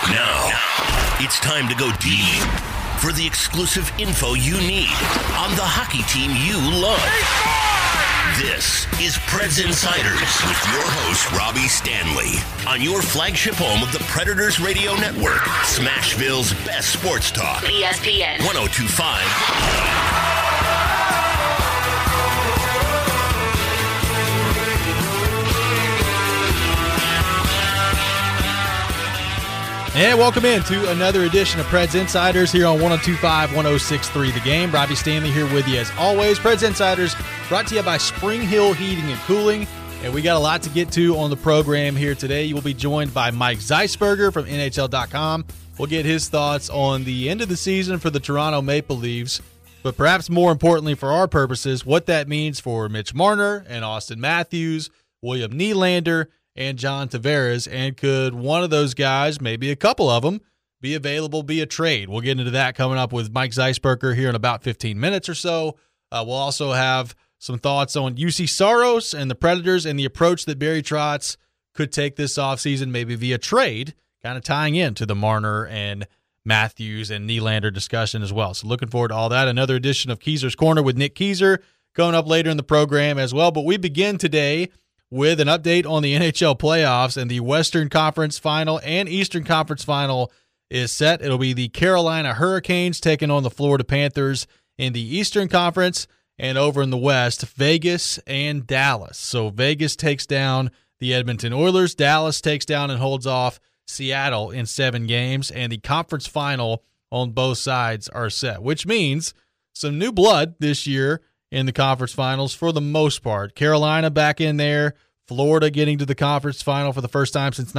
Now, it's time to go deep for the exclusive info you need on the hockey team you love. This is Preds Insiders with your host, Robbie Stanley, on your flagship home of the Predators Radio Network, Smashville's best sports talk. ESPN 102.5. And welcome in to another edition of Preds Insiders here on 102.5, 106.3 The Game. Robbie Stanley here with you as always. Preds Insiders brought to you by Spring Hill Heating and Cooling. And we got a lot to get to on the program here today. You will be joined by Mike Zeisberger from NHL.com. We'll get his thoughts on the end of the season for the Toronto Maple Leafs. But perhaps more importantly for our purposes, what that means for Mitch Marner and Austin Matthews, William Nylander, and John Tavares, and could one of those guys, maybe a couple of them, be available via trade? We'll get into that coming up with Mike Zeisberger here in about 15 minutes or so. We'll also have some thoughts on UC Saros and the Predators and the approach that Barry Trotz could take this offseason, maybe via trade, kind of tying into the Marner and Matthews and Nylander discussion as well. So looking forward to all that. Another edition of Keezer's Corner with Nick Keezer coming up later in the program as well. But we begin today with an update on the NHL playoffs, and the Western Conference Final and Eastern Conference Final is set. It'll be the Carolina Hurricanes taking on the Florida Panthers in the Eastern Conference, and over in the West, Vegas and Dallas. So Vegas takes down the Edmonton Oilers. Dallas takes down and holds off Seattle in 7 games, and the conference final on both sides are set, which means some new blood this year in the conference finals for the most part. Carolina back in there, Florida getting to the conference final for the first time since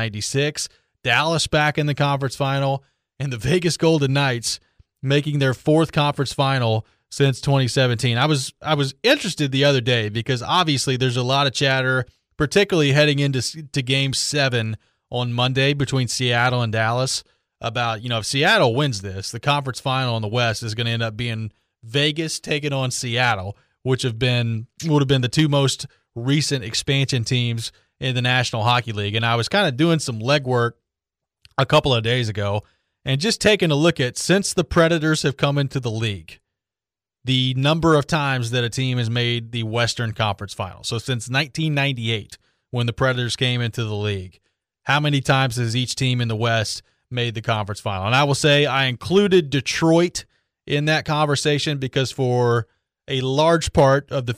1996, Dallas back in the conference final, and the Vegas Golden Knights making their 4th conference final since 2017. I was interested the other day because obviously there's a lot of chatter, particularly heading into Game 7 on Monday between Seattle and Dallas, about, if Seattle wins this, the conference final in the West is going to end up being Vegas taking on Seattle, which would have been the 2 most recent expansion teams in the National Hockey League. And I was kind of doing some legwork a couple of days ago and just taking a look at, since the Predators have come into the league, the number of times that a team has made the Western Conference Final. So since 1998, when the Predators came into the league, how many times has each team in the West made the conference final? And I will say I included Detroit in that conversation because for a large part of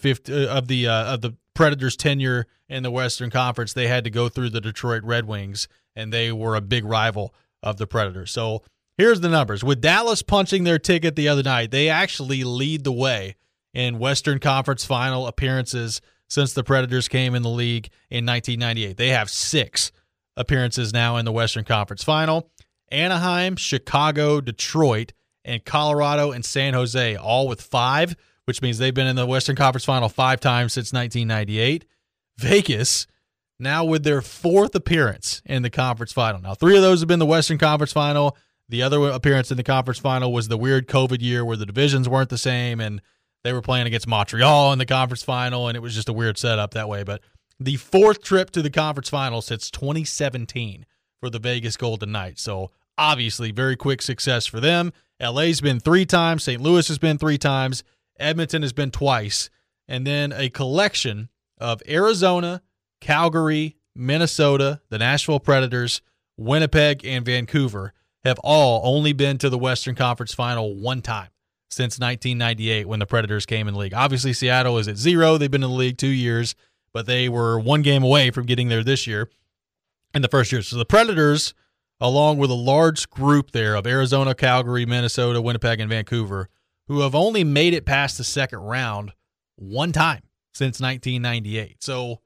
the Predators' tenure in the Western Conference, they had to go through the Detroit Red Wings, and they were a big rival of the Predators. So here's the numbers. With Dallas punching their ticket the other night, they actually lead the way in Western Conference Final appearances since the Predators came in the league in 1998. They have 6 appearances now in the Western Conference Final. Anaheim, Chicago, Detroit, and Colorado and San Jose, all with 5, which means they've been in the Western Conference Final 5 times since 1998. Vegas, now with their 4th appearance in the conference final. Now, 3 of those have been the Western Conference Final. The other appearance in the conference final was the weird COVID year where the divisions weren't the same, and they were playing against Montreal in the conference final, and it was just a weird setup that way. But the 4th trip to the conference final since 2017 for the Vegas Golden Knights. So obviously very quick success for them. LA's been 3 times. St. Louis has been 3 times. Edmonton has been twice. And then a collection of Arizona, Calgary, Minnesota, the Nashville Predators, Winnipeg, and Vancouver have all only been to the Western Conference Final 1 time since 1998 when the Predators came in the league. Obviously, Seattle is at 0. They've been in the league 2 years, but they were 1 game away from getting there this year in the first year. So the Predators, along with a large group there of Arizona, Calgary, Minnesota, Winnipeg, and Vancouver, who have only made it past the second round 1 time since 1998. So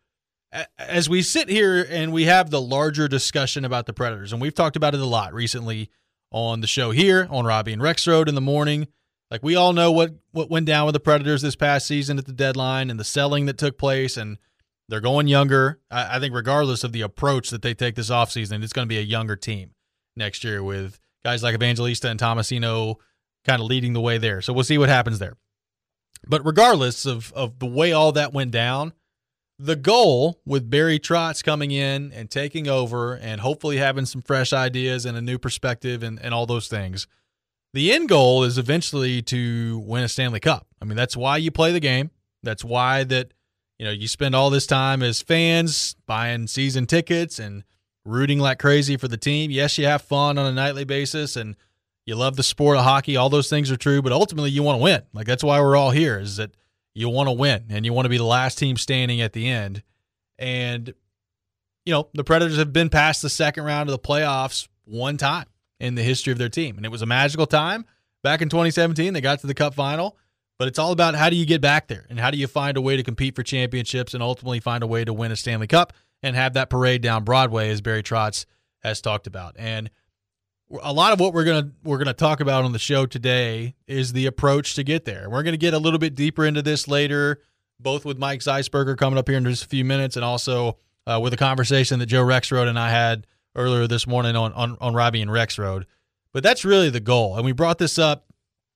as we sit here and we have the larger discussion about the Predators, and we've talked about it a lot recently on the show here on Robbie and Rexroad in the morning, like we all know what went down with the Predators this past season at the deadline and the selling that took place, and they're going younger. I think regardless of the approach that they take this offseason, it's going to be a younger team next year with guys like Evangelista and Tomasino kind of leading the way there. So we'll see what happens there. But regardless of the way all that went down, the goal with Barry Trotz coming in and taking over and hopefully having some fresh ideas and a new perspective and all those things, the end goal is eventually to win a Stanley Cup. I mean, that's why you play the game. That's why you spend all this time as fans buying season tickets and rooting like crazy for the team. Yes, you have fun on a nightly basis and you love the sport of hockey. All those things are true, but ultimately you want to win. Like, that's why we're all here, is that you want to win and you want to be the last team standing at the end. And, the Predators have been past the second round of the playoffs one time in the history of their team. And it was a magical time back in 2017. They got to the Cup final, but it's all about how do you get back there and how do you find a way to compete for championships and ultimately find a way to win a Stanley Cup and have that parade down Broadway, as Barry Trotz has talked about. And a lot of what we're gonna talk about on the show today is the approach to get there. We're gonna get a little bit deeper into this later, both with Mike Zeisberger coming up here in just a few minutes, and also with a conversation that Joe Rexrode and I had earlier this morning on Robbie and Rexrode. But that's really the goal, and we brought this up,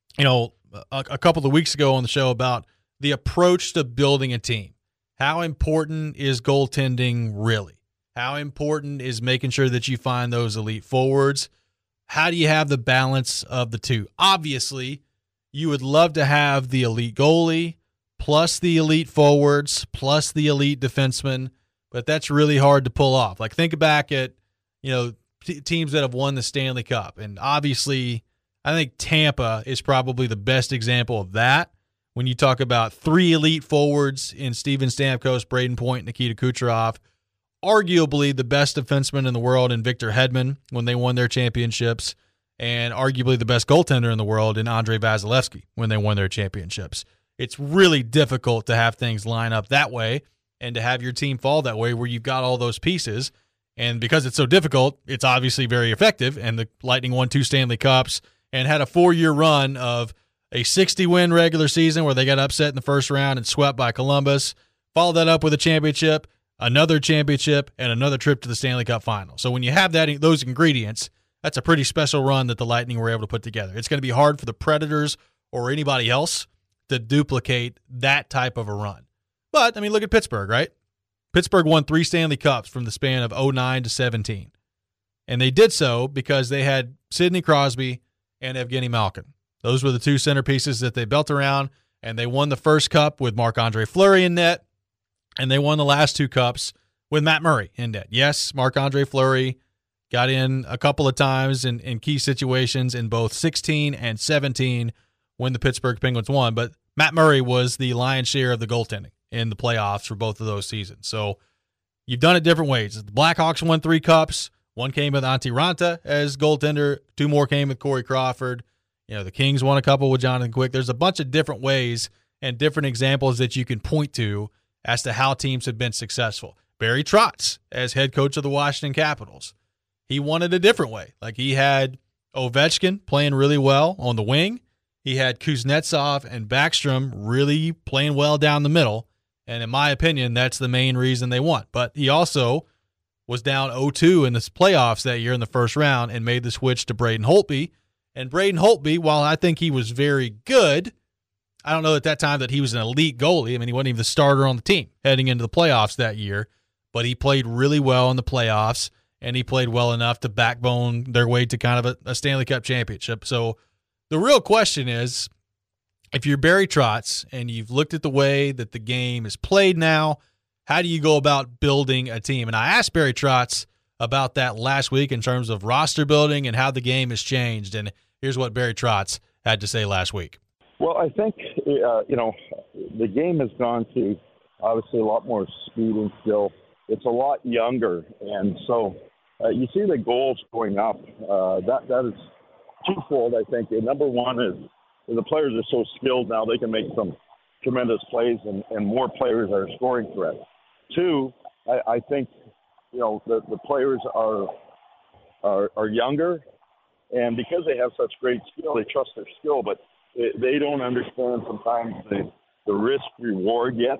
a couple of weeks ago on the show about the approach to building a team. How important is goaltending really? How important is making sure that you find those elite forwards? How do you have the balance of the two? Obviously, you would love to have the elite goalie plus the elite forwards plus the elite defenseman, but that's really hard to pull off. Like, think back at, teams that have won the Stanley Cup. And obviously, I think Tampa is probably the best example of that. When you talk about three elite forwards in Steven Stamkos, Braden Point, Nikita Kucherov, arguably the best defenseman in the world in Victor Hedman when they won their championships, and arguably the best goaltender in the world in Andrei Vasilevsky when they won their championships. It's really difficult to have things line up that way and to have your team fall that way where you've got all those pieces. And because it's so difficult, it's obviously very effective. And the Lightning won 2 Stanley Cups and had a 4-year run of a 60-win regular season where they got upset in the first round and swept by Columbus. Followed that up with a championship, another championship, and another trip to the Stanley Cup final. So when you have those ingredients, that's a pretty special run that the Lightning were able to put together. It's going to be hard for the Predators or anybody else to duplicate that type of a run. But, look at Pittsburgh, right? Pittsburgh won 3 Stanley Cups from the span of 2009 to 2017. And they did so because they had Sidney Crosby and Evgeny Malkin. Those were the 2 centerpieces that they built around, and they won the first cup with Marc-Andre Fleury in net, and they won the last 2 cups with Matt Murray in net. Yes, Marc-Andre Fleury got in a couple of times in key situations in both 16 and 17 when the Pittsburgh Penguins won, but Matt Murray was the lion's share of the goaltending in the playoffs for both of those seasons. So you've done it different ways. The Blackhawks won 3 cups. 1 came with Antti Raanta as goaltender. 2 more came with Corey Crawford. The Kings won a couple with Jonathan Quick. There's a bunch of different ways and different examples that you can point to as to how teams have been successful. Barry Trotz, as head coach of the Washington Capitals, he won it a different way. Like, he had Ovechkin playing really well on the wing. He had Kuznetsov and Backstrom really playing well down the middle. And in my opinion, that's the main reason they won. But he also was down 0-2 in the playoffs that year in the first round and made the switch to Braden Holtby. And Braden Holtby, while I think he was very good, I don't know at that time that he was an elite goalie. He wasn't even the starter on the team heading into the playoffs that year. But he played really well in the playoffs, and he played well enough to backbone their way to kind of a Stanley Cup championship. So the real question is, if you're Barry Trotz and you've looked at the way that the game is played now, how do you go about building a team? And I asked Barry Trotz about that last week in terms of roster building and how the game has changed. And here's what Barry Trotz had to say last week. Well, I think, the game has gone to obviously a lot more speed and skill. It's a lot younger. And so you see the goals going up. That is twofold, I think. Number one is the players are so skilled now they can make some tremendous plays, and more players are scoring threats. 2, I think, the players are younger, and because they have such great skill, they trust their skill, but they don't understand sometimes the risk reward yet,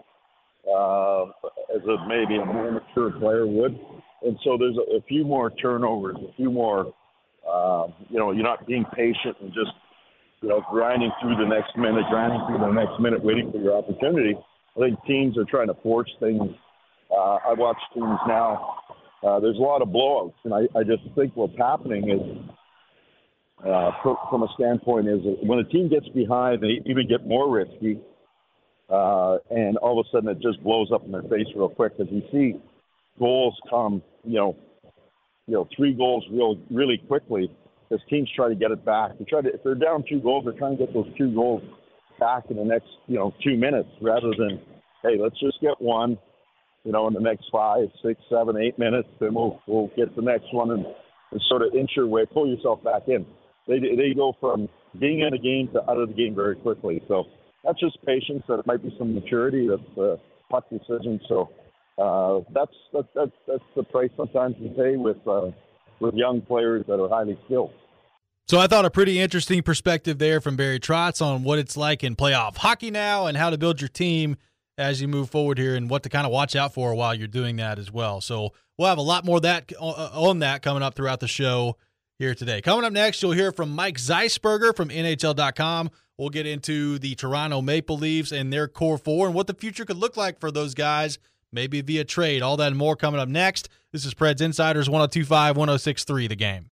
as maybe a more mature player would. And so there's a few more turnovers, a few more, you're not being patient and just, grinding through the next minute, waiting for your opportunity. I think teams are trying to force things I watch teams now. There's a lot of blowouts, and I just think what's happening is, from a standpoint, is when a team gets behind, they even get more risky, and all of a sudden it just blows up in their face real quick because you see goals come, 3 goals really quickly because teams try to get it back. If they're down 2 goals, they're trying to get those 2 goals back in the next 2 minutes rather than, hey, let's just get one. In the next 5, 6, 7, 8 minutes, then we'll get the next one and sort of inch your way, pull yourself back in. They go from being in a game to out of the game very quickly. So that's just patience. That might be some maturity. That's puck decision. So that's the price sometimes you pay with young players that are highly skilled. So I thought a pretty interesting perspective there from Barry Trotz on what it's like in playoff hockey now and how to build your team as you move forward here and what to kind of watch out for while you're doing that as well. So we'll have a lot more on that coming up throughout the show here today. Coming up next, you'll hear from Mike Zeisberger from NHL.com. We'll get into the Toronto Maple Leafs and their core 4 and what the future could look like for those guys, maybe via trade. All that and more coming up next. This is Preds Insiders 102.5, 106.3 The Game.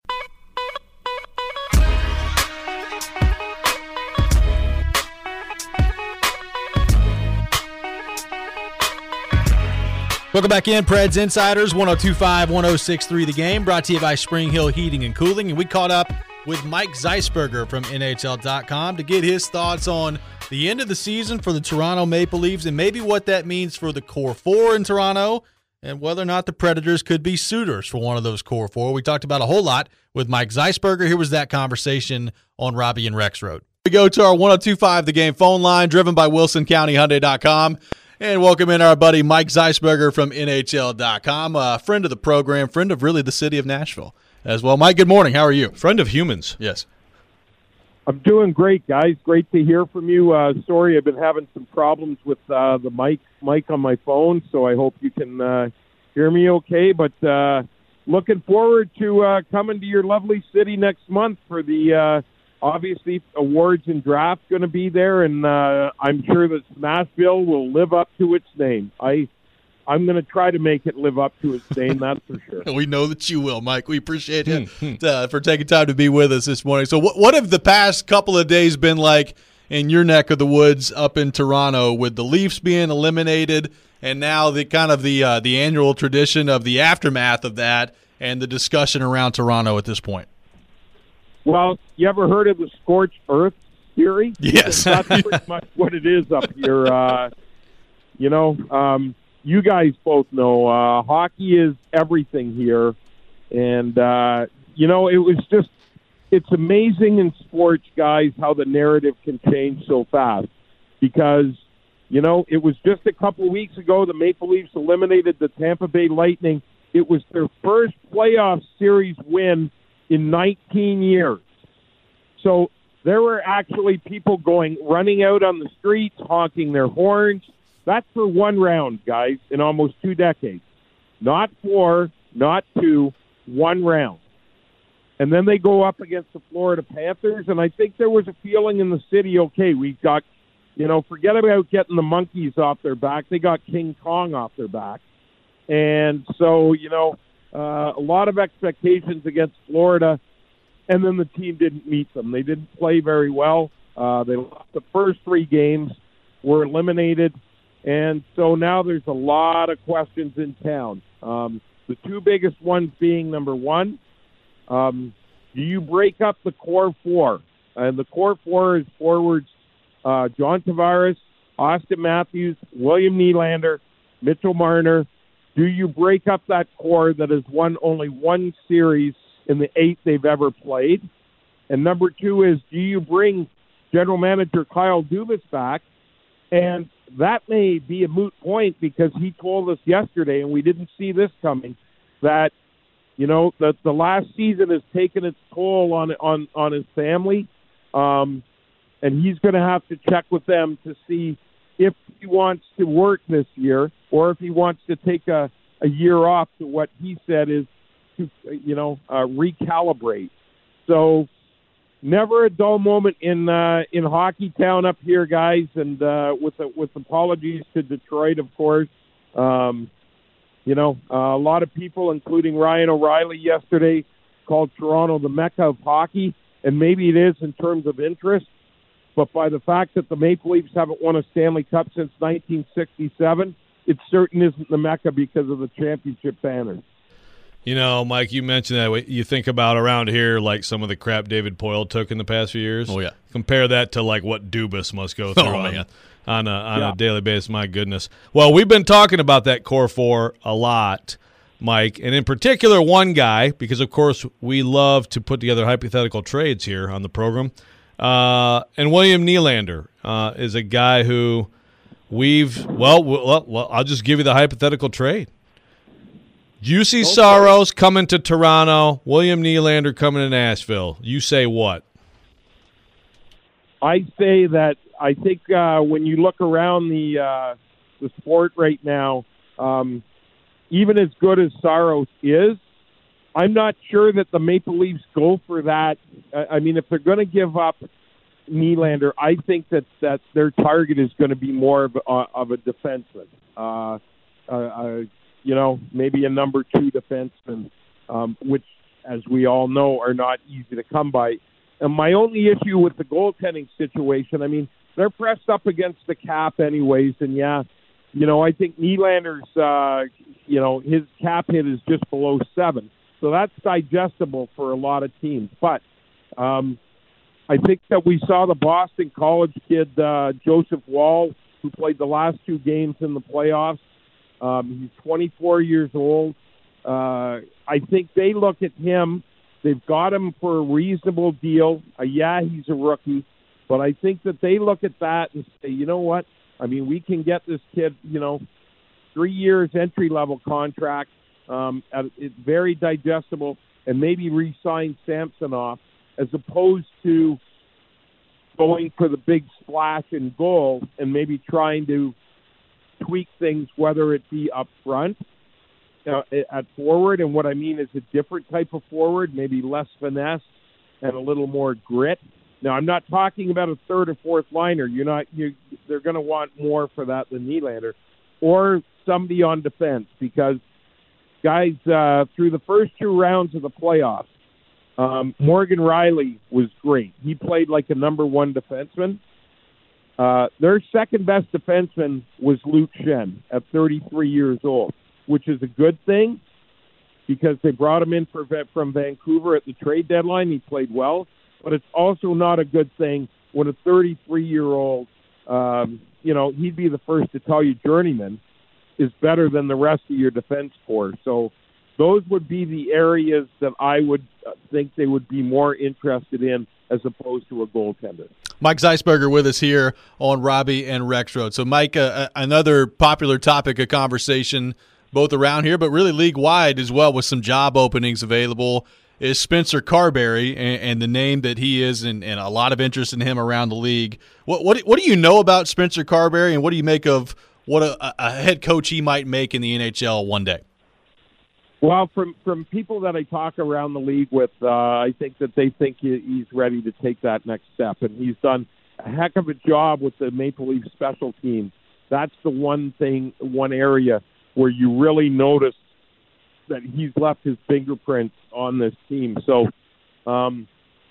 Welcome back in, Preds Insiders, 102.5, 106.3 The Game, brought to you by Spring Hill Heating and Cooling. And we caught up with Mike Zeisberger from NHL.com to get his thoughts on the end of the season for the Toronto Maple Leafs and maybe what that means for the core 4 in Toronto and whether or not the Predators could be suitors for one of those core 4. We talked about a whole lot with Mike Zeisberger. Here was that conversation on Robbie and Rex Road. We go to our 102.5 The Game phone line, driven by WilsonCountyHyundai.com. And welcome in our buddy Mike Zeisberger from NHL.com, a friend of the program, friend of really the city of Nashville as well. Mike, good morning. How are you? Friend of humans. Yes. I'm doing great, guys. Great to hear from you. Sorry, I've been having some problems with the mic on my phone, so I hope you can hear me okay. But looking forward to coming to your lovely city next month for the obviously awards and draft going to be there, and I'm sure that Smashville will live up to its name. I'm going to try to make it live up to its name, that's for sure. We know that you will, Mike. We appreciate you for taking time to be with us this morning. So what have the past couple of days been like in your neck of the woods up in Toronto with the Leafs being eliminated and now the kind of the annual tradition of the aftermath of that and the discussion around Toronto at this point? Well, you ever heard of the scorched earth theory? Yes. That's pretty much what it is up here. You guys both know hockey is everything here. And, it's amazing in sports, guys, how the narrative can change so fast. Because, it was just a couple weeks ago the Maple Leafs eliminated the Tampa Bay Lightning. It was their first playoff series win in 19 years. So there were actually people running out on the streets, honking their horns. That's for one round, guys, in almost 2 decades. Not 4, not 2, one round. And then they go up against the Florida Panthers, and I think there was a feeling in the city, okay, we've got, forget about getting the monkeys off their back. They got King Kong off their back. And so, a lot of expectations against Florida, and then the team didn't meet them. They didn't play very well. They lost the first 3 games, were eliminated, and so now there's a lot of questions in town. The 2 biggest ones being, number 1, do you break up the core 4? And the core 4 is forwards John Tavares, Austin Matthews, William Nylander, Mitchell Marner. Do you break up that core that has won only 1 series in the 8 they've ever played? And number 2 is, do you bring general manager Kyle Dubas back? And that may be a moot point because he told us yesterday, and we didn't see this coming, that, that the last season has taken its toll on his family. And he's going to have to check with them to see if he wants to work this year or if he wants to take a year off to what he said is to, recalibrate. So never a dull moment in hockey town up here, guys. And with apologies to Detroit, of course. A lot of people, including Ryan O'Reilly yesterday, called Toronto the Mecca of hockey, and maybe it is in terms of interest, but by the fact that the Maple Leafs haven't won a Stanley Cup since 1967, it certainly isn't the Mecca because of the championship banners. Mike, you mentioned that. You think about around here, like some of the crap David Poile took in the past few years. Oh, yeah. Compare that to like what Dubas must go through on a daily basis. My goodness. Well, we've been talking about that core four a lot, Mike, and in particular one guy, because of course we love to put together hypothetical trades here on the program. And William Nylander is a guy who I'll just give you the hypothetical trade. UC Saros coming to Toronto, William Nylander coming to Nashville. You say what? I say that I think when you look around the sport right now, even as good as Saros is, I'm not sure that the Maple Leafs go for that. I mean, if they're going to give up Nylander, I think that their target is going to be more of a defenseman. Maybe a number 2 defenseman, which, as we all know, are not easy to come by. And my only issue with the goaltending situation, I mean, they're pressed up against the cap anyways, and I think Nylander's, his cap hit is just below 7. So that's digestible for a lot of teams. But I think that we saw the Boston College kid, Joseph Wall, who played the last 2 games in the playoffs. He's 24 years old. I think they look at him. They've got him for a reasonable deal. He's a rookie. But I think that they look at that and say, you know what? I mean, we can get this kid, 3 years entry-level contract. It's very digestible, and maybe re-sign Samsonov as opposed to going for the big splash and goal and maybe trying to tweak things, whether it be up front at forward. And what I mean is a different type of forward, maybe less finesse and a little more grit. Now, I'm not talking about a third or fourth liner. They're going to want more for that than Nylander, or somebody on defense, because guys, through the first 2 rounds of the playoffs, Morgan Rielly was great. He played like a number 1 defenseman. Their second best defenseman was Luke Schenn at 33 years old, which is a good thing because they brought him in from Vancouver at the trade deadline. He played well, but it's also not a good thing when a 33-year-old, he'd be the first to tell you journeyman is better than the rest of your defense corps. So those would be the areas that I would think they would be more interested in as opposed to a goaltender. Mike Zeisberger with us here on Robbie and Rexroad. So, Mike, another popular topic of conversation both around here but really league-wide as well with some job openings available is Spencer Carberry and the name that he is and a lot of interest in him around the league. What do you know about Spencer Carberry, and what do you make of what a head coach he might make in the NHL one day? Well, from people that I talk around the league with, I think that they think he's ready to take that next step, and he's done a heck of a job with the Maple Leaf special teams. That's the one area where you really notice that he's left his fingerprints on this team. So, the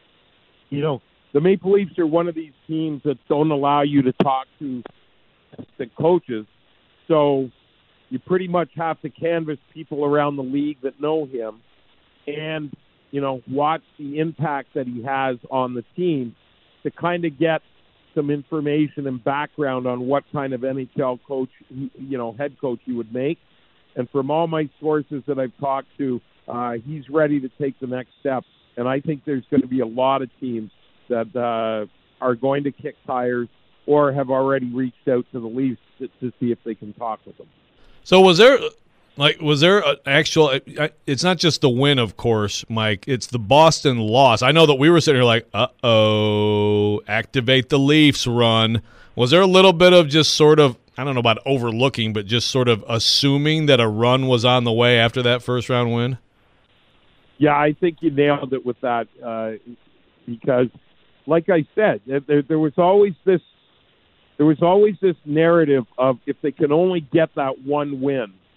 Maple Leafs are one of these teams that don't allow you to talk to the coaches. So you pretty much have to canvass people around the league that know him and, watch the impact that he has on the team to kind of get some information and background on what kind of NHL coach, head coach he would make. And from all my sources that I've talked to, he's ready to take the next step. And I think there's going to be a lot of teams that are going to kick tires or have already reached out to the Leafs to see if they can talk with them. So was there an actual – it's not just the win, of course, Mike. It's the Boston loss. I know that we were sitting here like, activate the Leafs run. Was there a little bit of just sort of – I don't know about overlooking, but just sort of assuming that a run was on the way after that first-round win? Yeah, I think you nailed it with that because, like I said, there was always this narrative of if they can only get that one win,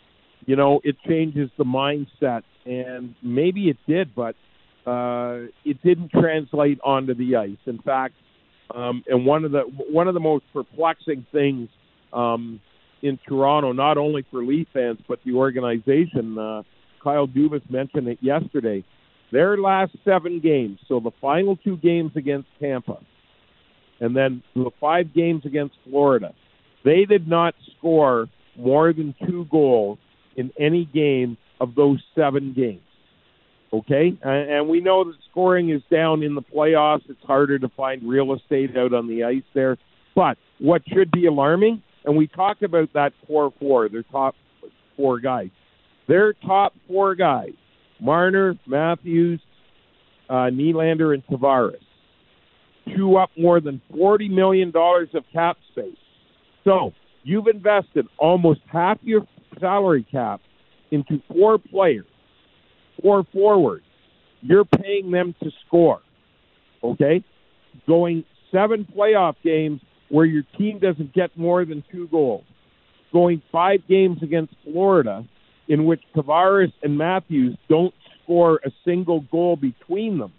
it changes the mindset, and maybe it did, but it didn't translate onto the ice. In fact, and one of the most perplexing things in Toronto, not only for Leaf fans but the organization, Kyle Dubas mentioned it yesterday. Their last 7 games, so the final 2 games against Tampa, and then the 5 games against Florida, they did not score more than 2 goals in any game of those 7 games. Okay? And we know that scoring is down in the playoffs. It's harder to find real estate out on the ice there. But what should be alarming, and we talked about that core 4, their top 4 guys. Their top 4 guys, Marner, Matthews, Nylander, and Tavares, chew up more than $40 million of cap space. So you've invested almost half your salary cap into 4 players, 4 forwards. You're paying them to score, okay? Going 7 playoff games where your team doesn't get more than 2 goals. Going 5 games against Florida in which Tavares and Matthews don't score a single goal between them.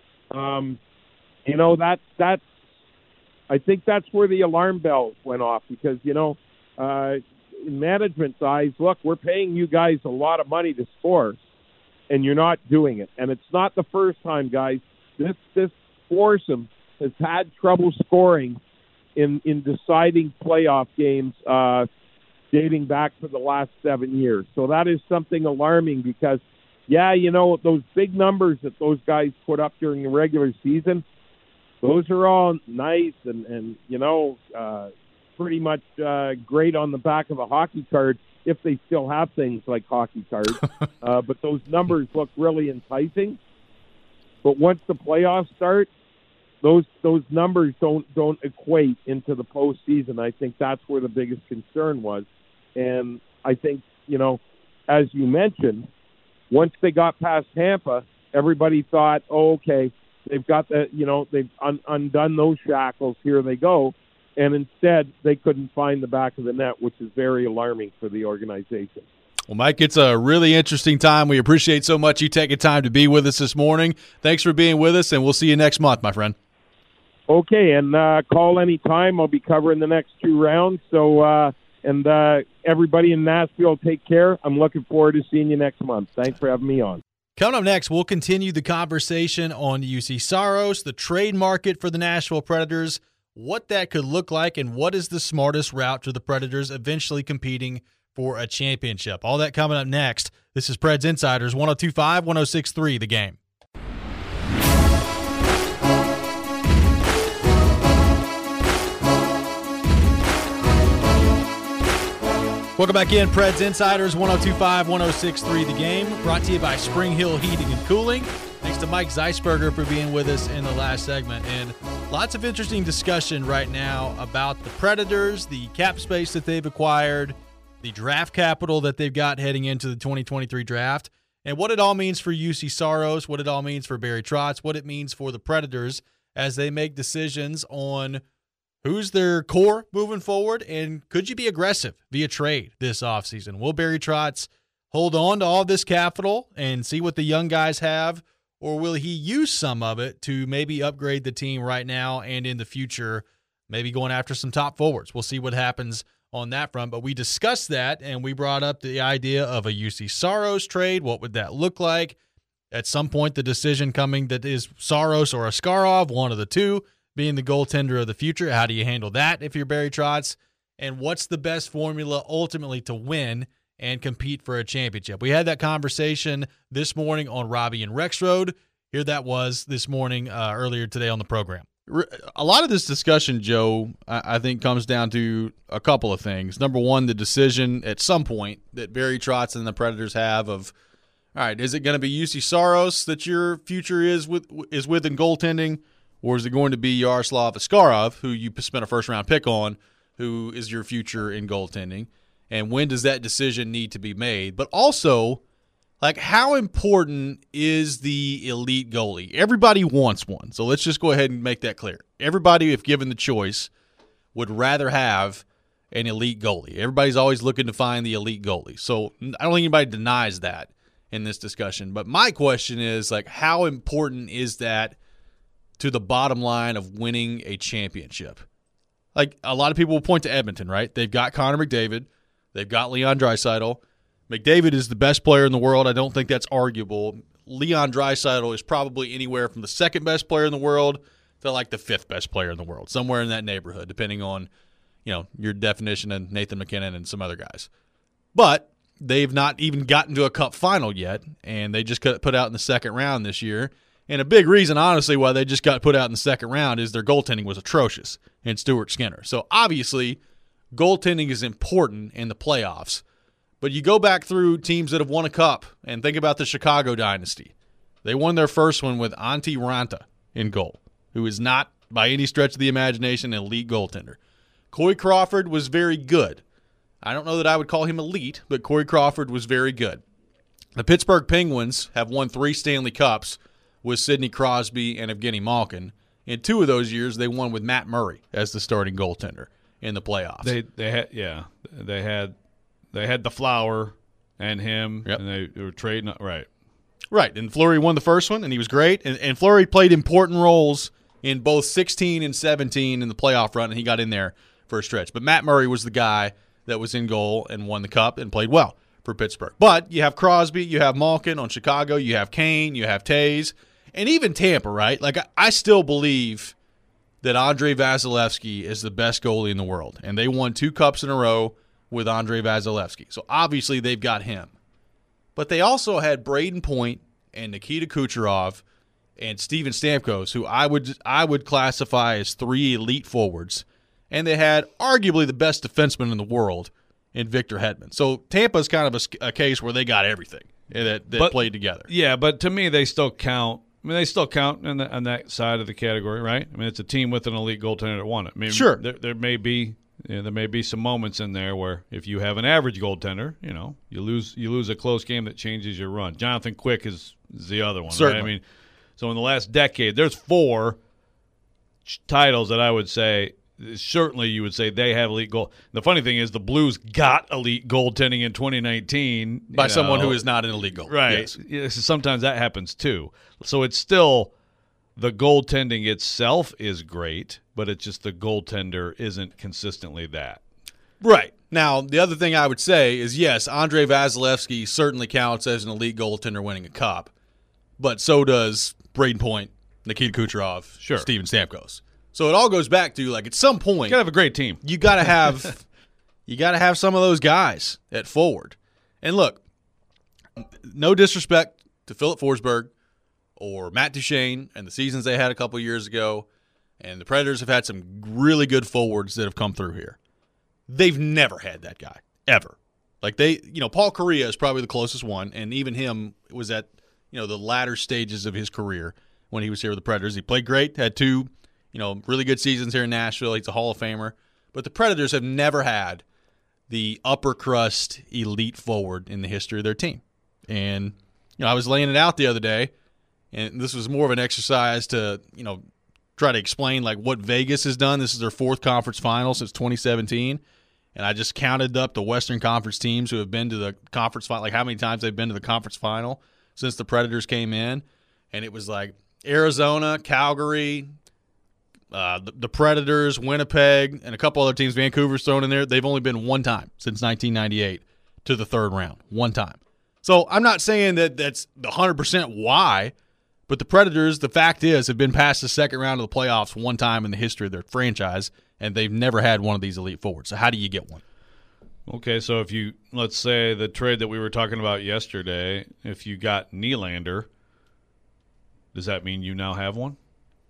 That's I think that's where the alarm bells went off because, in management's eyes, look, we're paying you guys a lot of money to score, and you're not doing it. And it's not the first time, guys. This foursome has had trouble scoring in deciding playoff games dating back for the last 7 years. So that is something alarming because, those big numbers that those guys put up during the regular season, those are all nice and pretty much great on the back of a hockey card if they still have things like hockey cards. But those numbers look really enticing. But once the playoffs start, those numbers don't equate into the postseason. I think that's where the biggest concern was. And I think, as you mentioned, once they got past Tampa, everybody thought, okay, they've got they've undone those shackles. Here they go. And instead, they couldn't find the back of the net, which is very alarming for the organization. Well, Mike, it's a really interesting time. We appreciate so much you taking time to be with us this morning. Thanks for being with us, and we'll see you next month, my friend. Okay, and call any time. I'll be covering the next 2 rounds. So, everybody in Nashville, take care. I'm looking forward to seeing you next month. Thanks for having me on. Coming up next, we'll continue the conversation on UC Saros, the trade market for the Nashville Predators, what that could look like, and what is the smartest route to the Predators eventually competing for a championship. All that coming up next. This is Preds Insiders, 102.5, 106.3, The Game. Welcome back in, Preds Insiders, 102.5, 106.3 The Game, brought to you by Spring Hill Heating and Cooling. Thanks to Mike Zeisberger for being with us in the last segment. And lots of interesting discussion right now about the Predators, the cap space that they've acquired, the draft capital that they've got heading into the 2023 draft, and what it all means for UC Saros, what it all means for Barry Trotz, what it means for the Predators as they make decisions on who's their core moving forward, and could you be aggressive via trade this offseason? Will Barry Trotz hold on to all this capital and see what the young guys have, or will he use some of it to maybe upgrade the team right now and in the future, maybe going after some top forwards? We'll see what happens on that front, but we discussed that, and we brought up the idea of a UC Saros trade. What would that look like? At some point, the decision coming that is Saros or Askarov, one of the two, being the goaltender of the future. How do you handle that if you're Barry Trotz? And what's the best formula ultimately to win and compete for a championship? We had that conversation this morning on Robbie and Rexroad. Here that was this morning, earlier today on the program. A lot of this discussion, Joe, I think comes down to a couple of things. Number one, the decision at some point that Barry Trotz and the Predators have of, all right, is it going to be UC Saros that your future is with in goaltending, or is it going to be Yaroslav Askarov, who you spent a first-round pick on, who is your future in goaltending? And when does that decision need to be made? But also, like, how important is the elite goalie? Everybody wants one, so let's just go ahead and make that clear. Everybody, if given the choice, would rather have an elite goalie. Everybody's always looking to find the elite goalie. So I don't think anybody denies that in this discussion. But my question is, like, how important is that to the bottom line of winning a championship? Like, a lot of people will point to Edmonton, right? They've got Connor McDavid. They've got Leon Draisaitl. McDavid is the best player in the world. I don't think that's arguable. Leon Draisaitl is probably anywhere from the second best player in the world to like the fifth best player in the world, somewhere in that neighborhood, depending on, you know, your definition of Nathan McKinnon and some other guys. But they've not even gotten to a cup final yet, and they just got put out in the second round this year. And a big reason, honestly, why they just got put out in the second round is their goaltending was atrocious in Stuart Skinner. So obviously, goaltending is important in the playoffs. But you go back through teams that have won a cup and think about the Chicago dynasty. They won their first one with Antti Raanta in goal, who is not, by any stretch of the imagination, an elite goaltender. Corey Crawford was very good. I don't know that I would call him elite, but Corey Crawford was very good. The Pittsburgh Penguins have won 3 Stanley Cups with Sidney Crosby and Evgeny Malkin. In 2 of those years, they won with Matt Murray as the starting goaltender in the playoffs. They had the Flower and him, yep. and they were trading. Right, and Fleury won the first one, and he was great. And Fleury played important roles in both 16 and 17 in the playoff run, and he got in there for a stretch. But Matt Murray was the guy that was in goal and won the cup and played well for Pittsburgh. But you have Crosby, you have Malkin on Chicago, you have Kane, you have Taves, and even Tampa, right? Like, I still believe that Andrei Vasilevsky is the best goalie in the world, and they won 2 cups in a row with Andrei Vasilevsky. So obviously they've got him. But they also had Braden Point and Nikita Kucherov and Steven Stamkos, who I would classify as 3 elite forwards. And they had arguably the best defenseman in the world in Victor Hedman. So Tampa's kind of a case where they got everything that played together. Yeah, but to me they still count. I mean, they still count on that side of the category, right? I mean, it's a team with an elite goaltender that won it. I mean, sure. There may be some moments in there where if you have an average goaltender, you know, you lose a close game that changes your run. Jonathan Quick is the other one. Certainly. Right? I mean, so in the last decade, there's 4 titles that I would say certainly you would say they have elite goal. The funny thing is the Blues got elite goaltending in 2019 by someone who is not an elite goalie. Right. Yes. Sometimes that happens too. So it's still the goaltending itself is great, but it's just the goaltender isn't consistently that. Right. Now, the other thing I would say is, yes, Andrei Vasilevsky certainly counts as an elite goaltender winning a cup, but so does Braden Point, Nikita Kucherov, sure. Steven Stamkos. So it all goes back to, like, at some point, you gotta have a great team. You gotta have some of those guys at forward. And look, no disrespect to Philip Forsberg or Matt Duchene and the seasons they had a couple years ago, and the Predators have had some really good forwards that have come through here. They've never had that guy, ever. Like, Paul Kariya is probably the closest one, and even him was at, the latter stages of his career when he was here with the Predators. He played great, had 2, really good seasons here in Nashville. He's a Hall of Famer. But the Predators have never had the upper crust elite forward in the history of their team. And, I was laying it out the other day, and this was more of an exercise to, try to explain, like, what Vegas has done. This is their 4th conference final since 2017. And I just counted up the Western Conference teams who have been to the conference final, like how many times they've been to the conference final since the Predators came in. And it was like Arizona, Calgary, the Predators, Winnipeg, and a couple other teams. Vancouver's thrown in there. They've only been 1 time since 1998 to the 3rd round. 1 time. So I'm not saying that that's the 100% why, but the Predators, the fact is, have been past the 2nd round of the playoffs 1 time in the history of their franchise, and they've never had one of these elite forwards. So how do you get one? Okay, so if you, let's say the trade that we were talking about yesterday, if you got Nylander, does that mean you now have one?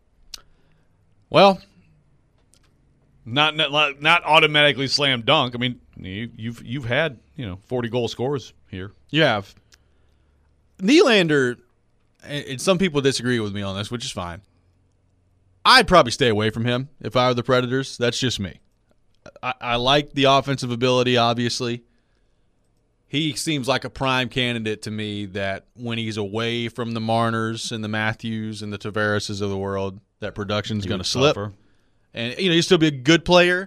Well, not automatically slam dunk. I mean, you've had 40 goal scorers here. You have. Nylander, and some people disagree with me on this, which is fine. I'd probably stay away from him if I were the Predators. That's just me. I like the offensive ability, obviously. He seems like a prime candidate to me that when he's away from the Marners and the Matthews and the Tavareses of the world, that production's going to slip. Suffer. And, he'll still be a good player,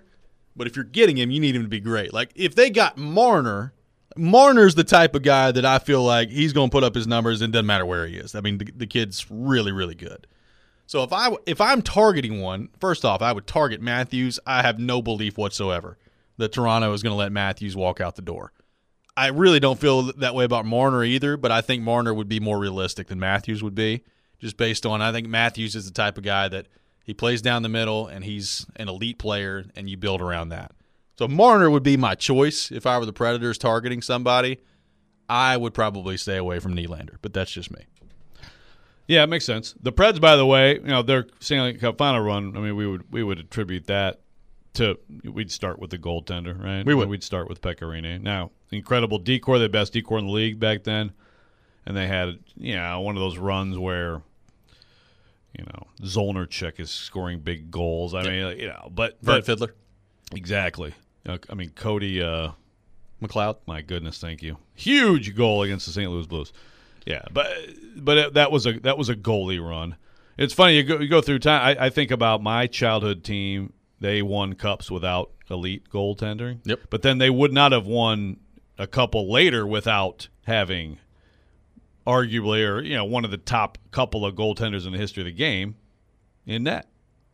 But if you're getting him, you need him to be great. Like, if they got Marner's the type of guy that I feel like he's going to put up his numbers and it doesn't matter where he is. I mean, the kid's really, really good. So if I'm targeting one, first off, I would target Matthews. I have no belief whatsoever that Toronto is going to let Matthews walk out the door. I really don't feel that way about Marner either, but I think Marner would be more realistic than Matthews would be, just based on I think Matthews is the type of guy that he plays down the middle and he's an elite player, and you build around that. So Marner would be my choice if I were the Predators targeting somebody. I would probably stay away from Nylander, but that's just me. Yeah, it makes sense. The Preds, by the way, their Stanley Cup final run, I mean, we would attribute that to we'd start with the goaltender, right? We'd start with Pekka Rinne. Now, incredible decor, the best decor in the league back then. And they had, one of those runs where, Zolnarchuk is scoring big goals. I mean, but Fiddler. Exactly. I mean, Cody McLeod. My goodness, thank you. Huge goal against the St. Louis Blues. Yeah, but that was a goalie run. It's funny you go through time. I think about my childhood team. They won cups without elite goaltending. Yep. But then they would not have won a couple later without having arguably or one of the top couple of goaltenders in the history of the game in net.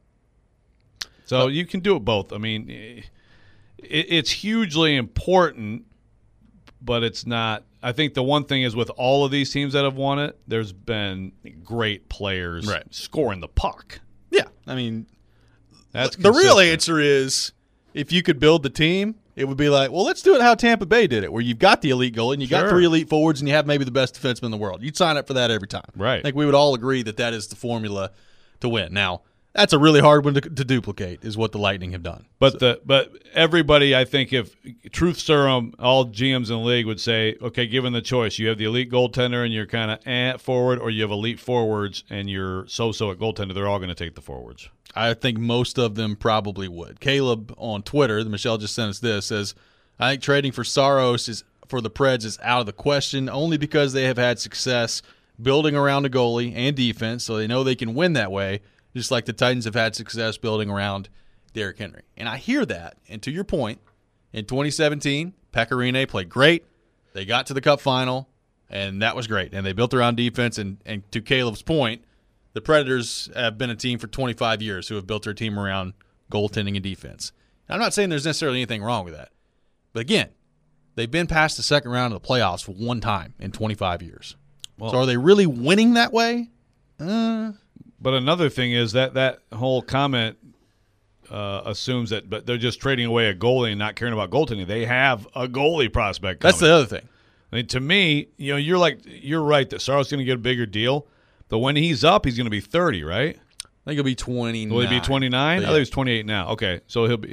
So you can do it both. I mean, it's hugely important, but it's not. I think the one thing is with all of these teams that have won it, there's been great players scoring the puck. Yeah, I mean, that's the real answer is if you could build the team, it would be like, well, let's do it how Tampa Bay did it, where you've got the elite goalie and you got 3 elite forwards and you have maybe the best defenseman in the world. You'd sign up for that every time. Right. I think we would all agree that that is the formula to win. Now, that's a really hard one to duplicate, is what the Lightning have done. But everybody, I think, if truth serum, all GMs in the league would say, okay, given the choice, you have the elite goaltender and you're kind of forward, or you have elite forwards and you're so-so at goaltender, they're all going to take the forwards. I think most of them probably would. Caleb on Twitter, Michelle just sent us this, says, I think trading for Saros for the Preds is out of the question only because they have had success building around a goalie and defense, so they know they can win that way, just like the Titans have had success building around Derrick Henry. And I hear that. And to your point, in 2017, Pekka Rinne played great. They got to the Cup final, and that was great. And they built around defense. And to Caleb's point, the Predators have been a team for 25 years who have built their team around goaltending and defense. And I'm not saying there's necessarily anything wrong with that. But again, they've been past the second round of the playoffs for one time in 25 years. Well, so are they really winning that way? But another thing is that whole comment assumes that but they're just trading away a goalie and not caring about goaltending. They have a goalie prospect coming. That's the other thing. I mean, to me, you're right that Saros is going to get a bigger deal. But when he's up, he's going to be 30, right? I think he'll be 29. Will he be 29? I think he's 28 now. Okay, so he'll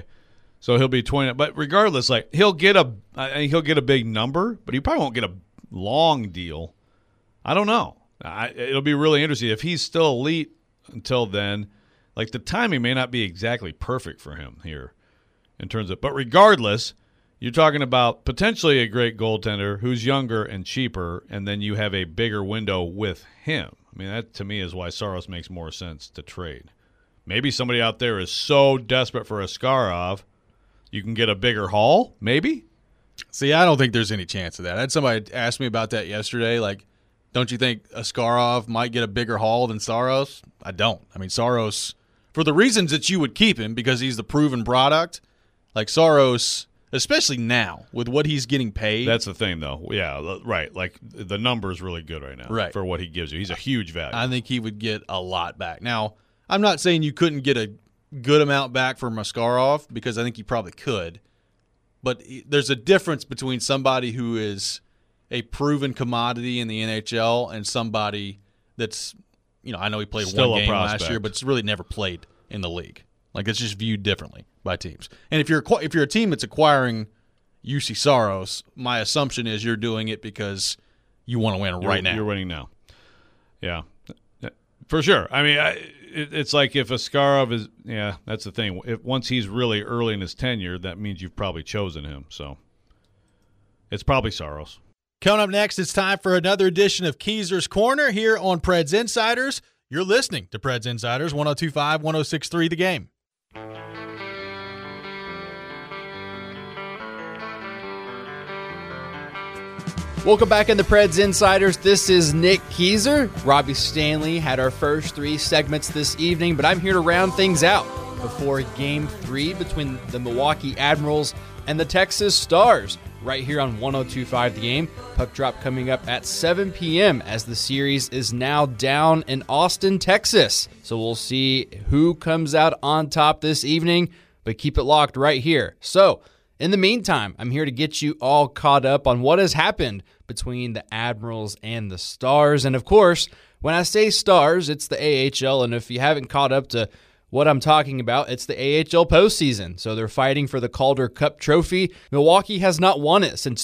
be 20. But regardless, like he'll get a big number, but he probably won't get a long deal. I don't know. It'll be really interesting if he's still elite until then. Like the timing may not be exactly perfect for him here, in terms of. But regardless, you're talking about potentially a great goaltender who's younger and cheaper, and then you have a bigger window with him. I mean, that to me is why Saros makes more sense to trade. Maybe somebody out there is so desperate for Askarov, you can get a bigger haul. Maybe. See, I don't think there's any chance of that. I had somebody ask me about that yesterday. Like, don't you think Askarov might get a bigger haul than Saros? I don't. I mean, Saros, for the reasons that you would keep him, because he's the proven product, like Saros, especially now with what he's getting paid. That's the thing, though. Yeah, right. Like the number is really good right now for what he gives you. He's a huge value. I think he would get a lot back. Now, I'm not saying you couldn't get a good amount back from Askarov, because I think you probably could. But there's a difference between somebody who is a proven commodity in the NHL and somebody that's, I know he played still one game last year, but it's really never played in the league. Like, it's just viewed differently by teams. And if you're a team that's acquiring UC Saros, my assumption is you're doing it because you want to win right now. You're winning now. Yeah, for sure. I mean, it's like if Askarov is, that's the thing. Once he's really early in his tenure, that means you've probably chosen him. So it's probably Saros. Coming up next, it's time for another edition of Keezer's Corner here on Preds Insiders. You're listening to Preds Insiders, 102.5, 106.3 The Game. Welcome back in the Preds Insiders. This is Nick Keyser. Robbie Stanley had our first 3 segments this evening, but I'm here to round things out before Game 3 between the Milwaukee Admirals and the Texas Stars right here on 102.5 The Game. Puck drop coming up at 7 p.m. as the series is now down in Austin, Texas. So we'll see who comes out on top this evening, but keep it locked right here. So in the meantime, I'm here to get you all caught up on what has happened between the Admirals and the Stars. And of course, when I say Stars, it's the AHL. And if you haven't caught up to what I'm talking about, it's the AHL postseason. So they're fighting for the Calder Cup trophy. Milwaukee has not won it since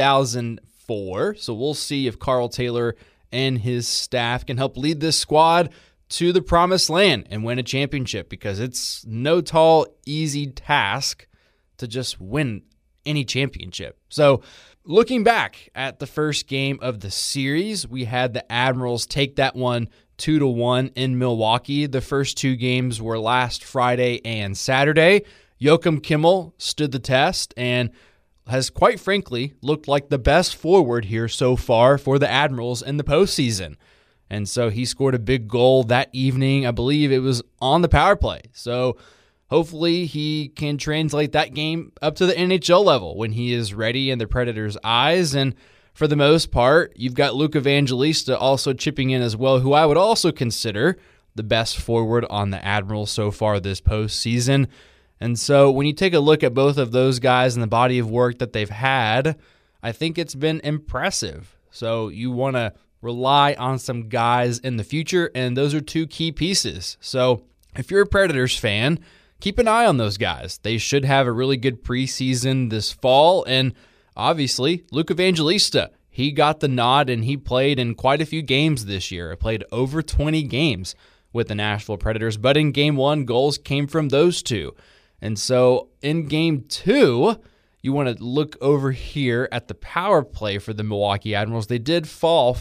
2004. So we'll see if Carl Taylor and his staff can help lead this squad to the promised land and win a championship, because it's no tall, easy task to just win any championship. So looking back at the first game of the series, we had the Admirals take that one 2-1 in Milwaukee. The first 2 games were last Friday and Saturday. Joakim Kimmel stood the test and has, quite frankly, looked like the best forward here so far for the Admirals in the postseason. And so he scored a big goal that evening. I believe it was on the power play. So hopefully he can translate that game up to the NHL level when he is ready in the Predators' eyes. And for the most part, you've got Luke Evangelista also chipping in as well, who I would also consider the best forward on the Admirals so far this postseason. And so when you take a look at both of those guys and the body of work that they've had, I think it's been impressive. So you want to rely on some guys in the future, and those are 2 key pieces. So if you're a Predators fan, keep an eye on those guys. They should have a really good preseason this fall. And obviously, Luke Evangelista, he got the nod and he played in quite a few games this year. He played over 20 games with the Nashville Predators. But in Game 1, goals came from those 2. And so in Game 2, you want to look over here at the power play for the Milwaukee Admirals. They did fall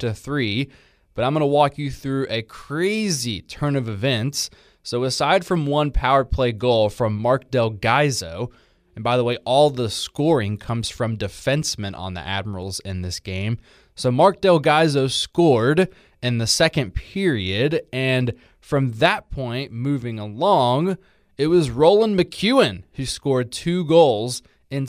5-3, but I'm going to walk you through a crazy turn of events. So aside from one power play goal from Mark Del Gaizo, and by the way, all the scoring comes from defensemen on the Admirals in this game. So Mark Del Gaizo scored in the second period, and from that point, moving along, it was Roland McEwen who scored 2 goals in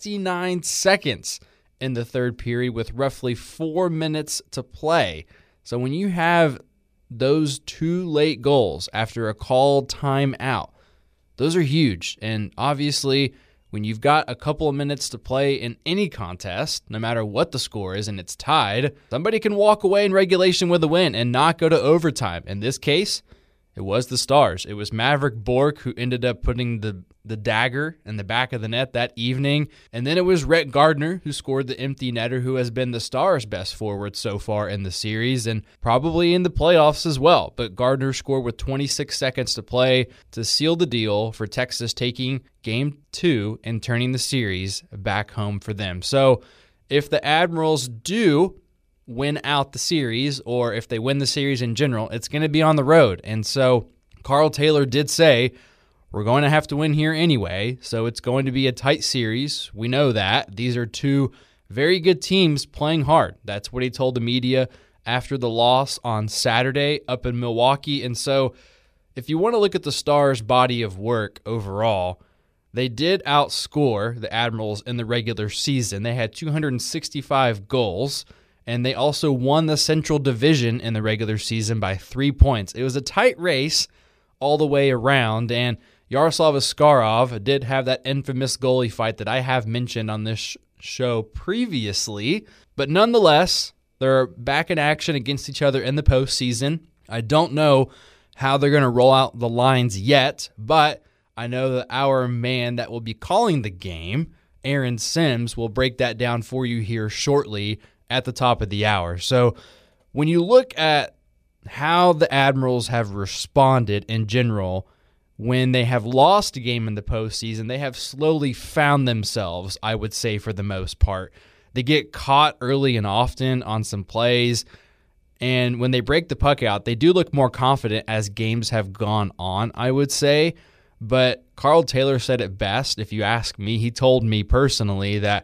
69 seconds in the third period with roughly 4 minutes to play. So when you have those 2 late goals after a called timeout, those are huge. And obviously, when you've got a couple of minutes to play in any contest, no matter what the score is and it's tied, somebody can walk away in regulation with a win and not go to overtime. In this case, it was the Stars. It was Maverick Bourque who ended up putting the dagger in the back of the net that evening. And then it was Rhett Gardner who scored the empty netter, who has been the Stars' best forward so far in the series and probably in the playoffs as well. But Gardner scored with 26 seconds to play to seal the deal for Texas, taking Game 2 and turning the series back home for them. So if the Admirals do win out the series, or if they win the series in general, it's going to be on the road. And so Carl Taylor did say, we're going to have to win here anyway, so it's going to be a tight series. We know that. These are 2 very good teams playing hard. That's what he told the media after the loss on Saturday up in Milwaukee. And so if you want to look at the Stars' body of work overall, they did outscore the Admirals in the regular season. They had 265 goals, and they also won the Central Division in the regular season by 3 points. It was a tight race all the way around, and Yaroslav Askarov did have that infamous goalie fight that I have mentioned on this show previously. But nonetheless, they're back in action against each other in the postseason. I don't know how they're going to roll out the lines yet, but I know that our man that will be calling the game, Aaron Sims, will break that down for you here shortly at the top of the hour. So when you look at how the Admirals have responded in general when they have lost a game in the postseason, they have slowly found themselves, I would say, for the most part. They get caught early and often on some plays, and when they break the puck out, they do look more confident as games have gone on, I would say. But Carl Taylor said it best, if you ask me. He told me personally that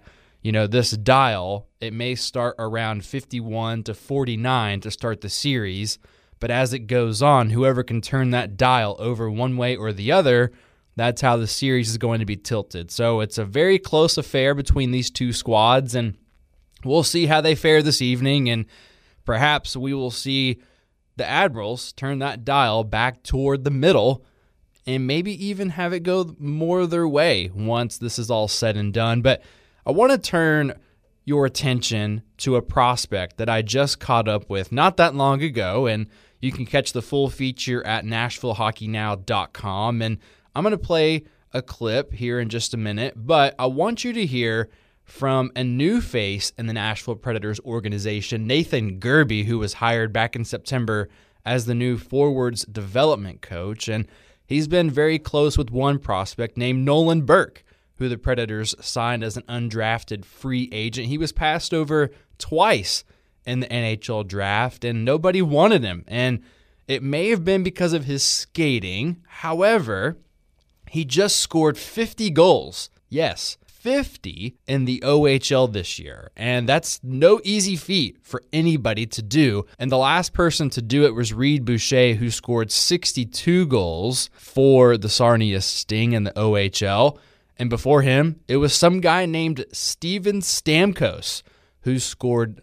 this dial, it may start around 51 to 49 to start the series, but as it goes on, whoever can turn that dial over one way or the other, that's how the series is going to be tilted. So it's a very close affair between these two squads, and we'll see how they fare this evening, and perhaps we will see the Admirals turn that dial back toward the middle and maybe even have it go more their way once this is all said and done. But I want to turn your attention to a prospect that I just caught up with not that long ago, and you can catch the full feature at NashvilleHockeyNow.com. And I'm going to play a clip here in just a minute, but I want you to hear from a new face in the Nashville Predators organization, Nathan Gerbe, who was hired back in September as the new forwards development coach. And he's been very close with one prospect named Nolan Burke, who the Predators signed as an undrafted free agent. He was passed over twice in the NHL draft, and nobody wanted him. And it may have been because of his skating. However, he just scored 50 goals. Yes, 50 in the OHL this year. And that's no easy feat for anybody to do. And the last person to do it was Reed Boucher, who scored 62 goals for the Sarnia Sting in the OHL. And before him, it was some guy named Steven Stamkos, who scored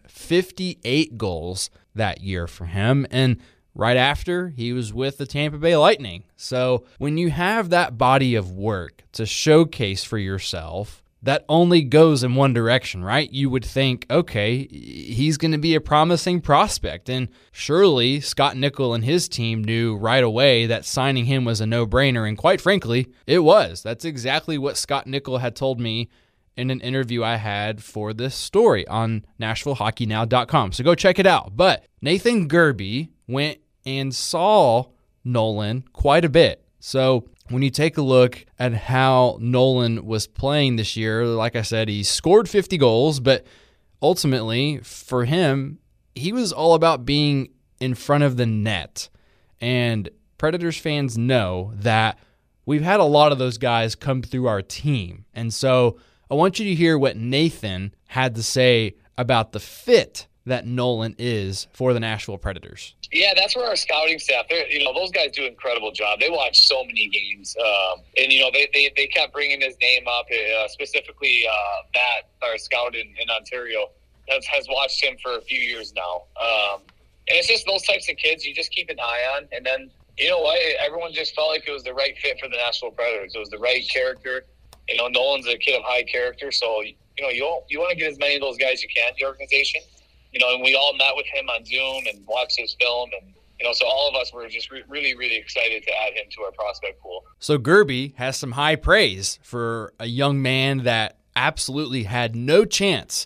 58 goals that year for him. And right after, he was with the Tampa Bay Lightning. So when you have that body of work to showcase for yourself, that only goes in one direction, right? You would think, okay, he's going to be a promising prospect. And surely Scott Nickel and his team knew right away that signing him was a no-brainer. And quite frankly, it was. That's exactly what Scott Nickel had told me in an interview I had for this story on NashvilleHockeyNow.com. So go check it out. But Nathan Gerbe went and saw Nolan quite a bit. So when you take a look at how Nolan was playing this year, like I said, he scored 50 goals, but ultimately for him, he was all about being in front of the net. And Predators fans know that we've had a lot of those guys come through our team. And so I want you to hear what Nathan had to say about the fit that Nolan is for the Nashville Predators. Yeah, that's where our scouting staff, those guys do an incredible job. They watch so many games. And they kept bringing his name up, specifically Matt, our scout in Ontario, has watched him for a few years now. And it's just those types of kids you just keep an eye on. And then, you know what, everyone just felt like it was the right fit for the Nashville Predators. It was the right character. Nolan's a kid of high character, so, you want to get as many of those guys as you can in the organization. And we all met with him on Zoom and watched his film. And, so all of us were just really, really excited to add him to our prospect pool. So Gerbe has some high praise for a young man that absolutely had no chance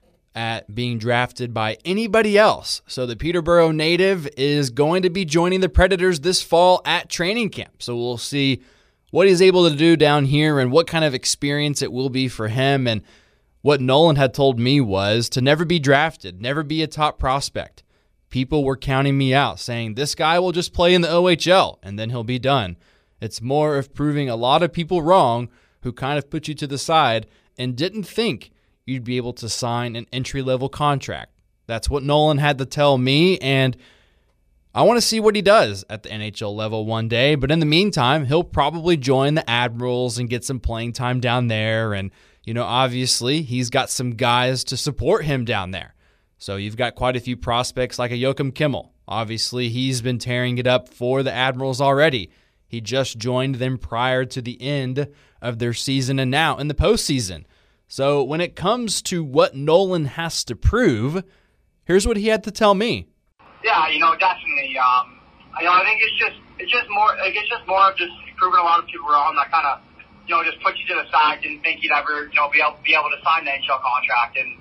at being drafted by anybody else. So the Peterborough native is going to be joining the Predators this fall at training camp. So we'll see what he's able to do down here and what kind of experience it will be for him. And what Nolan had told me was to never be drafted, never be a top prospect. People were counting me out, saying this guy will just play in the OHL and then he'll be done. It's more of proving a lot of people wrong who kind of put you to the side and didn't think you'd be able to sign an entry-level contract. That's what Nolan had to tell me, and I want to see what he does at the NHL level one day. But in the meantime, he'll probably join the Admirals and get some playing time down there. And, obviously, he's got some guys to support him down there. So you've got quite a few prospects like a Joachim Kimmel. Obviously, he's been tearing it up for the Admirals already. He just joined them prior to the end of their season and now in the postseason. So when it comes to what Nolan has to prove, here's what he had to tell me. Yeah, definitely. I think it's just more of just proving a lot of people wrong. That kind of, just put you to the side. Didn't think you'd ever, be able to sign the NHL contract. And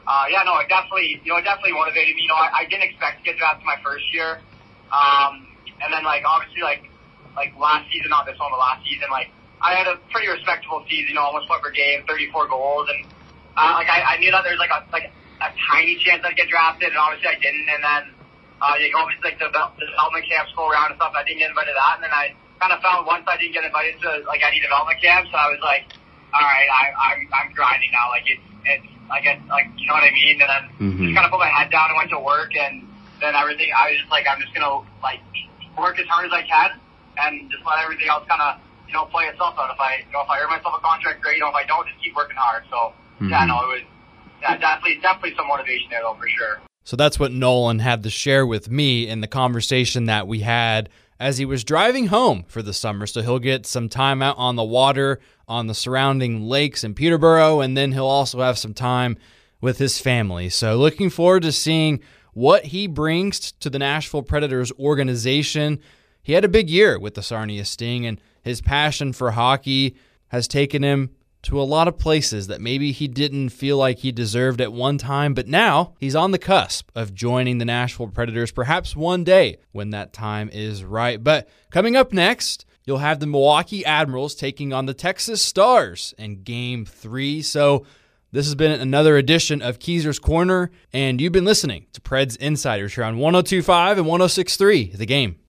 it definitely motivated me. I didn't expect to get drafted my first year. And then obviously last season, not this one, but last season, I had a pretty respectable season. almost point per game, 34 goals, and I knew that there's a tiny chance I'd get drafted, and obviously I didn't. And then obviously the development camps go around and stuff. I didn't get invited to that, and then I kind of found once I didn't get invited to any development camps, so I was like, all right, I'm grinding now. I guess, like, you know what I mean? And then just kind of put my head down and went to work, and then everything, I was just like, I'm just going to, like, work as hard as I can and just let everything else kind of, you know, play itself out. If I earn myself a contract, great. If I don't, just keep working hard. So, yeah, no, it was definitely some motivation there, though, for sure. So that's what Nolan had to share with me in the conversation that we had as he was driving home for the summer. So he'll get some time out on the water, on the surrounding lakes in Peterborough, and then he'll also have some time with his family. So looking forward to seeing what he brings to the Nashville Predators organization. He had a big year with the Sarnia Sting, and his passion for hockey has taken him to a lot of places that maybe he didn't feel like he deserved at one time, but now he's on the cusp of joining the Nashville Predators, perhaps one day when that time is right. But coming up next, you'll have the Milwaukee Admirals taking on the Texas Stars in Game 3. So this has been another edition of Keezer's Corner, and you've been listening to Preds Insiders here on 102.5 and 106.3 The Game.